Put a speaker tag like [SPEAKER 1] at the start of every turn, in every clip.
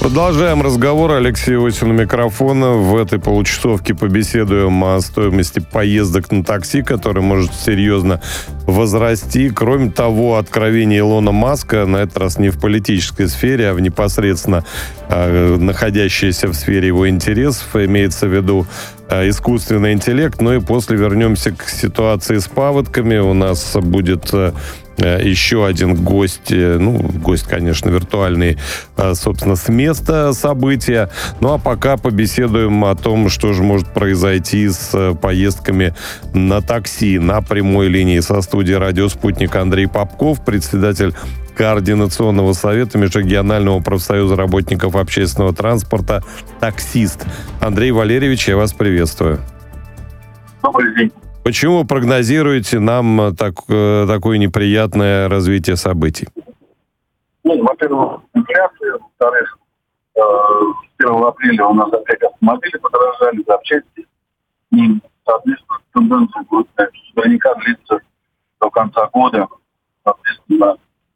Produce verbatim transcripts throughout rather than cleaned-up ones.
[SPEAKER 1] Продолжаем разговор. Алексей Осин у микрофона. В этой получасовке побеседуем о стоимости поездок на такси, которая может серьезно возрасти. Кроме того, откровение Илона Маска, на этот раз не в политической сфере, а в непосредственно э, находящейся в сфере его интересов, имеется в виду э, искусственный интеллект. Ну и после вернемся к ситуации с паводками. У нас будет... Э, еще один гость, ну, гость, конечно, виртуальный, собственно, с места события. Ну, а пока побеседуем о том, что же может произойти с поездками на такси. На прямой линии со студии «Радио Спутник» Андрей Попков, председатель Координационного совета Межрегионального профсоюза работников общественного транспорта «Таксист». Андрей Валерьевич, я вас приветствую.
[SPEAKER 2] Добрый день.
[SPEAKER 1] Почему прогнозируете нам так, такое неприятное развитие событий?
[SPEAKER 2] Ну, во-первых, инфляция, во-вторых, э, с первого апреля у нас опять автомобили подорожали, запчасти. И, соответственно, тенденция будет наверняка длиться до конца года. Соответственно,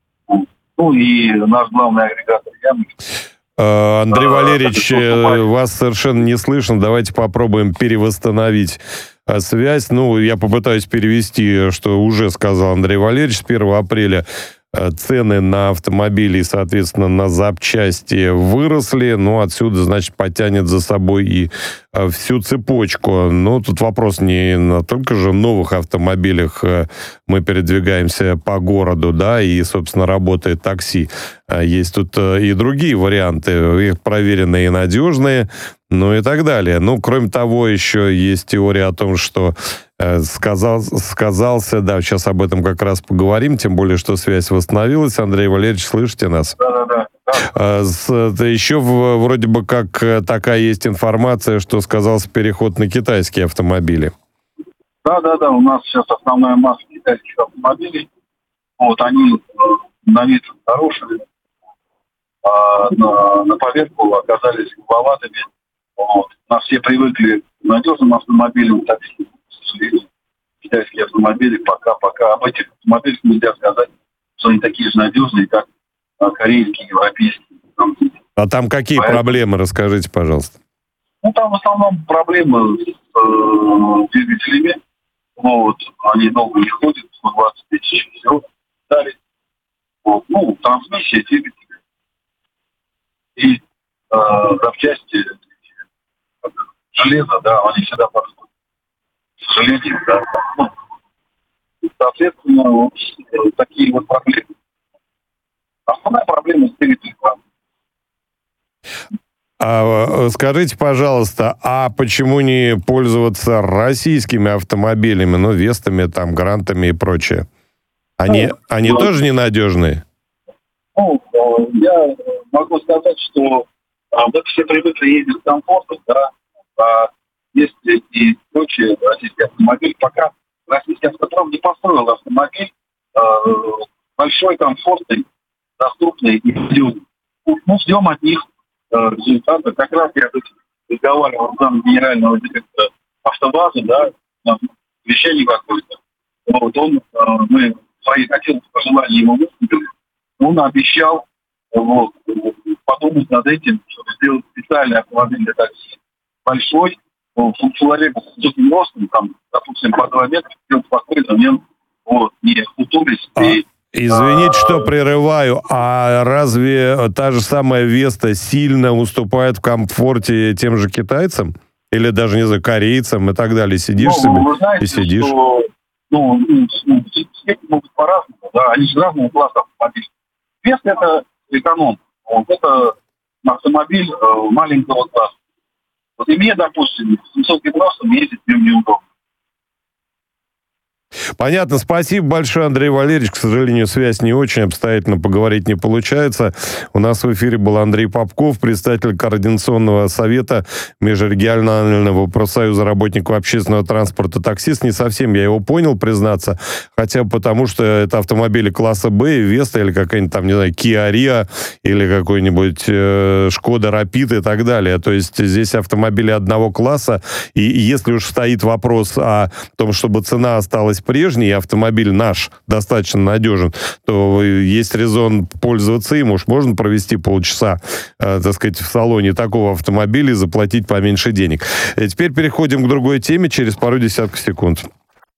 [SPEAKER 2] ну и наш главный агрегатор Яндекс.
[SPEAKER 1] Андрей Валерьевич, вас совершенно не слышно. Давайте попробуем перевосстановить связь. Ну, я попытаюсь перевести, что уже сказал Андрей Валерьевич. С первого апреля цены на автомобили и, соответственно, на запчасти выросли. Ну, отсюда, значит, потянет за собой и всю цепочку. Но тут вопрос не на только же новых автомобилях мы передвигаемся по городу, да, и, собственно, работает такси. Есть тут и другие варианты, их проверенные и надежные, ну и так далее. Ну, кроме того, еще есть теория о том, что э, сказал, сказался, да, сейчас об этом как раз поговорим, тем более, что связь восстановилась. Андрей Валерьевич, слышите нас?
[SPEAKER 2] Да, да, да.
[SPEAKER 1] А, с, да, еще в, вроде бы как такая есть информация, что сказался переход на китайские автомобили.
[SPEAKER 2] Да, да, да, у нас сейчас основная масса китайских автомобилей. Вот они на вид хорошие, а на, на поверку оказались грубоватыми. Вот. У нас все привыкли к надежным автомобилям, такси, к сожалению, китайские автомобили пока, пока об этих автомобилях нельзя сказать, что они такие же надежные, как корейские, европейские.
[SPEAKER 1] А там какие Поэтому... проблемы, расскажите, пожалуйста.
[SPEAKER 2] Ну, там в основном проблемы с э, двигателями. Вот. Они долго не ходят, сто двадцать тысяч всего дали. Вот. Ну, трансмиссия, двигатель. И э, запчасти, железо, да, они всегда подходят. К сожалению, да. Ну, соответственно, вот, такие вот проблемы. Основная проблема с двигателем.
[SPEAKER 1] А, скажите, пожалуйста, а почему не пользоваться российскими автомобилями, ну, Вестами, там, Грантами и прочее? Они, ну, они ну, тоже ненадежные?
[SPEAKER 2] Ну, я могу сказать, что мы все привыкли ездить с комфортом, да, а есть и прочие российские автомобили. Пока российский автопром не построил автомобиль э, большой, комфортный, доступный и надежный. Ну, ждем от них э, результата. Как раз я разговаривал с замом генерального директора АвтоВАЗа, да, вещание какое-то. Вот он, э, мы свои хотелки, пожелания ему высказали. Он обещал вот, подумать над этим, чтобы сделать специальный автомобиль для такси. Большой, ну, человек с высоким ростом, там, допустим, по два метра, сделать спокойно, не, вот, не хутурясь.
[SPEAKER 1] А, и, извините, а, что прерываю, а разве та же самая Веста сильно уступает в комфорте тем же китайцам? Или даже, не знаю, корейцам и так далее? Сидишь ну, себе вы знаете, и сидишь?
[SPEAKER 2] Что, ну, ну, все могут по-разному, да, они же разного класса автомобилей. Веста — это эконом, вот, это автомобиль э, маленького класса. Вот и мне, допустим, с высоким ростом ездить в нем неудобно.
[SPEAKER 1] Понятно. Спасибо большое, Андрей Валерьевич. К сожалению, связь не очень, обстоятельно поговорить не получается. У нас в эфире был Андрей Попков, председатель Координационного совета Межрегионального профсоюза работников общественного транспорта «Таксист». Не совсем я его понял, признаться, хотя бы потому, что это автомобили класса Б, Веста или какая-нибудь там, не знаю, Kia Rio или какой-нибудь э, Шкода Rapid и так далее. То есть здесь автомобили одного класса, и если уж стоит вопрос о том, чтобы цена осталась прежний, и автомобиль наш достаточно надежен, то есть резон пользоваться им. Уж можно провести полчаса, э, так сказать, в салоне такого автомобиля и заплатить поменьше денег. И теперь переходим к другой теме через пару десятков секунд.